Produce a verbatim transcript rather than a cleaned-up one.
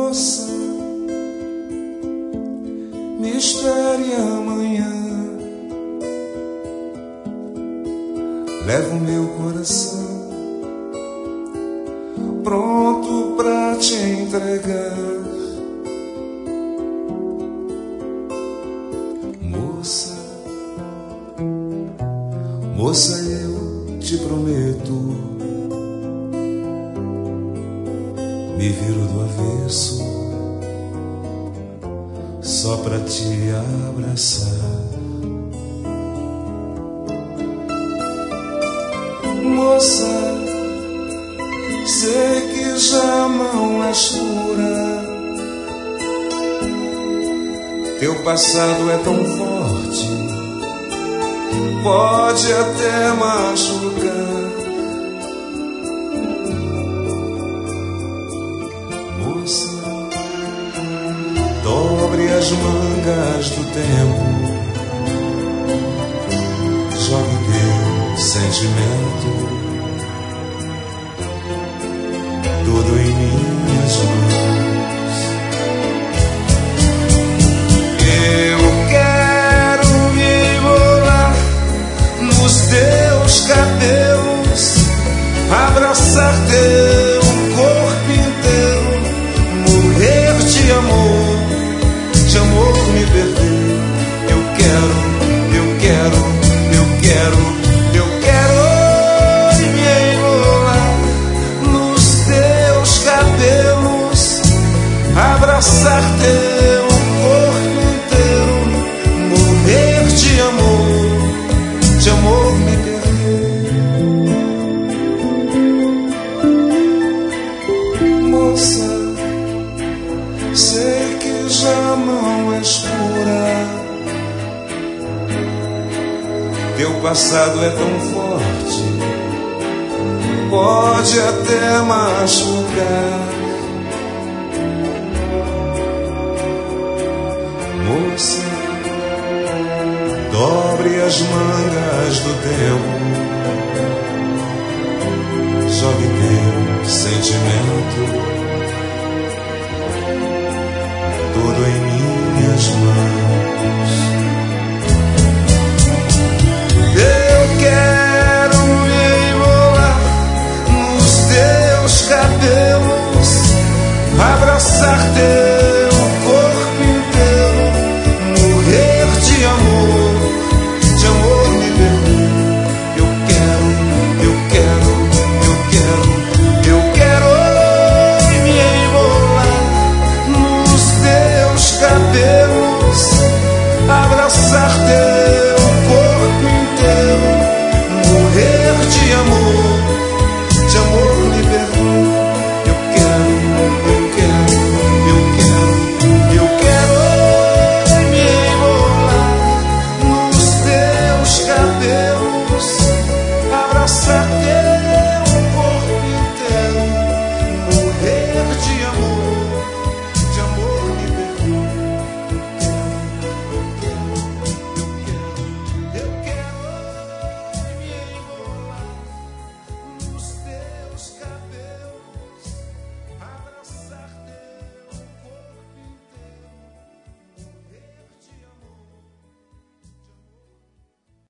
Moça, me espere amanhã. Levo meu coração pronto pra te entregar. Moça, moça, eu te prometo, me viro do avesso só pra te abraçar. Moça, sei que já não és pura. Teu passado é tão forte, pode até machucar. Moça, dobre as mangas do tempo, jogue teu sentimento tudo em minhas mãos. Eu quero me enrolar nos teus cabelos, abraçar teu corpo inteiro, morrer de amor, de amor me perder. Eu quero, eu quero, eu quero. Abraçar teu corpo inteiro, morrer de amor, de amor me perder. Moça, sei que já não és pura. Teu passado é tão forte, pode até machucar. Moça, dobre as mangas do tempo, jogue teu sentimento tudo em minhas mãos.